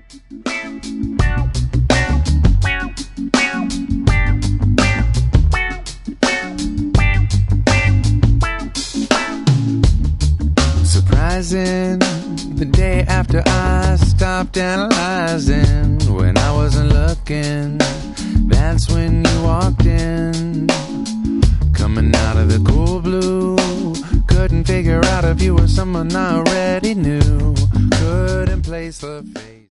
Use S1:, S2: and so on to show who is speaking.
S1: Surprising, the day after I stopped analyzing. When I wasn't looking, that's when you walked in. Coming out of the cool blue, couldn't figure out if you were someone I already knew. Couldn't place the face.